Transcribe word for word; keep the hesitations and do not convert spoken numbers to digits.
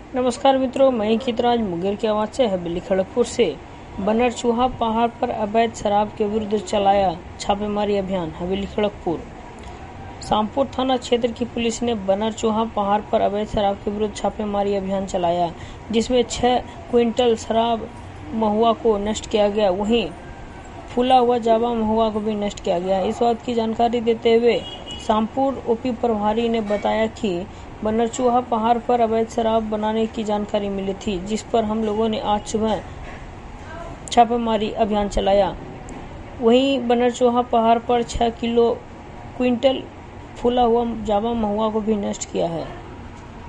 नमस्कार मित्रों, मैं हितराज मुंगेर की आवाज से हवेली खड़गपुर से। बनर चूहा पहाड़ पर अवैध शराब के विरुद्ध चलाया छापेमारी अभियान। हवेली खड़गपुर शामपुर थाना क्षेत्र की पुलिस ने बनर चूहा पहाड़ पर अवैध शराब के विरुद्ध छापेमारी अभियान चलाया, जिसमें छह क्विंटल शराब महुआ को नष्ट किया गया। वहीं फूला हुआ जावा महुआ को भी नष्ट किया गया। इस बात की जानकारी देते हुए शामपुर ओपी प्रभारी ने बताया कि बनर चूहा पहाड़ पर अवैध शराब बनाने की जानकारी मिली थी, जिस पर हम लोगों ने आज सुबह छापेमारी अभियान चलाया। वहीं बनर चूहा पहाड़ पर छह किलो क्विंटल फूला हुआ जावा महुआ को भी नष्ट किया है।